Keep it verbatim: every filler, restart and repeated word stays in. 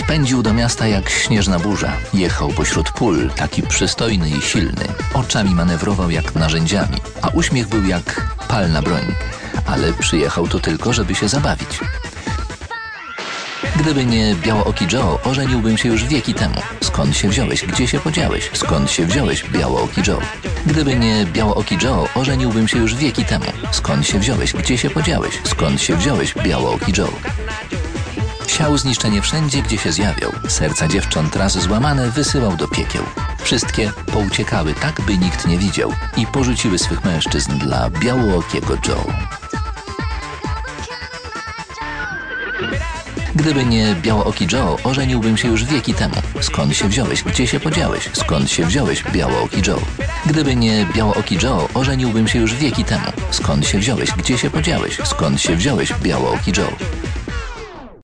Pędził do miasta jak śnieżna burza. Jechał pośród pól, taki przystojny i silny. Oczami manewrował jak narzędziami, a uśmiech był jak palna broń. Ale przyjechał tu tylko, żeby się zabawić. Gdyby nie białooki Joe, ożeniłbym się już wieki temu. Skąd się wziąłeś? Gdzie się podziałeś? Skąd się wziąłeś, białooki Joe? Gdyby nie białooki Joe, ożeniłbym się już wieki temu. Skąd się wziąłeś? Gdzie się podziałeś? Skąd się wziąłeś, białooki Joe? Siał zniszczenie wszędzie, gdzie się zjawiał. Serca dziewcząt raz złamane wysyłał do piekieł. Wszystkie pouciekały tak, by nikt nie widział i porzuciły swych mężczyzn dla białookiego Joe. Gdyby nie białooki Joe, ożeniłbym się już wieki temu. Skąd się wziąłeś? Gdzie się podziałeś? Skąd się wziąłeś, białooki Joe? Gdyby nie białooki Joe, ożeniłbym się już wieki temu. Skąd się wziąłeś? Gdzie się podziałeś? Skąd się wziąłeś, białooki Joe?